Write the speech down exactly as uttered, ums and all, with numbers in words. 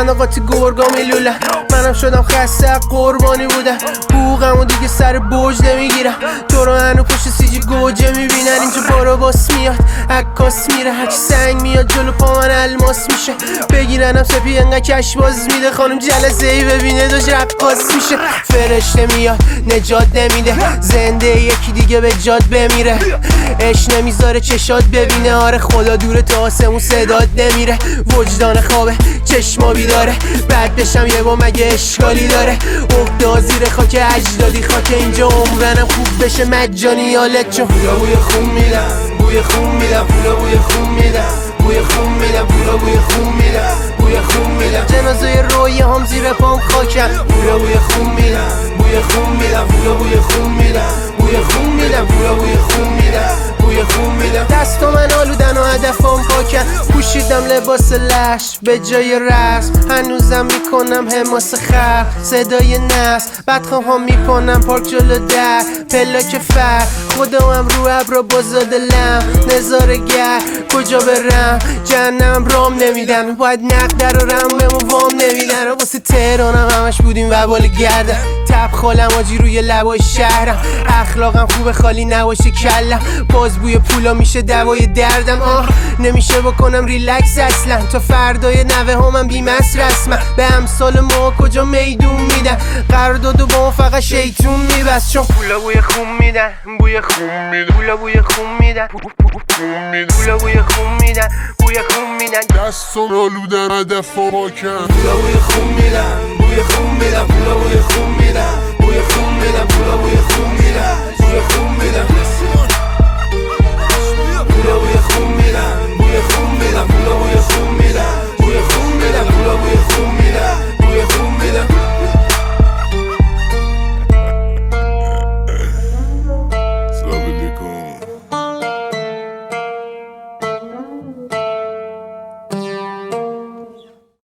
صندوقات گرگا میلولن. منم شدم خسته قربانی بودم، حقوقمو دیگه سر بوج نمیگیرم. تو رو هنو پشت سیجی گوجه میبینن، اینجا بارا باس میاد عکاس میره، هرچی سنگ میاد جلو پا من الماس میشه. بگیرنم سپی انقدر کش باز میده، خانم جلسه ای ببینه داشت رقاص میشه. فرشته میاد نجات نمیده، زنده یکی دیگه به جاد بمیره. اش نمیذاره چشات ببینه، آره خدا دوره تا آسمون صدات نمیره. وجدان خوابه چشما بیداره، بعد بشم یه با مگه اشکالی داره. عهده زیر خاک اجدادی خاک، اینجا عمرنم خوب بشه مجانی حالت چون پولا بوی خون میدم، بوی خون میدم، پولا بوی خون میدم، بوی خون میدم، پولا بوی خون میدم، بوی خون میدم. جنازه رویه هم زیر پام خاکم، پولا بوی خون میدم، بوی خون میدم، پولا بوی خون میدم، بوی خون میدم، پولا بوی خون میدم، بوی خون میدم. دست من آلودن و هدفم پاکن، پوشیدم لباس لش به جای رسم، هنوزم میکنم حماس خر صدای نس. بدخواه ها میکنم پارک جلو در پلاک فر، خودم رو ابرا بازاده لم نظاره گر. کجا برم جهنم رام نمیدن، باید نقد در و رم بمو وام نمیدن. واسه تهرانم همش بودیم وبال گردم، تب خالم آجی روی لبای شهرم. اخلاقم خوبه خالی نباشه کلم، باز بوی پولا میشه دوای دردم. آه نمیشه بکنم ریلکس اصلا، تا فردای نوه همم بیمس رسمم. به امثال ما کجا میدون میدن، قراردادو با ما فقط شیطون میبست. چون پولا بوی خون میدن، بوی خون میدن، پولا بوی خون میدن، پولا بوی خون میدن، بوی خون میدن. دستم آلودن هدف پاکن، پولا بوی خون میدن، بوی خون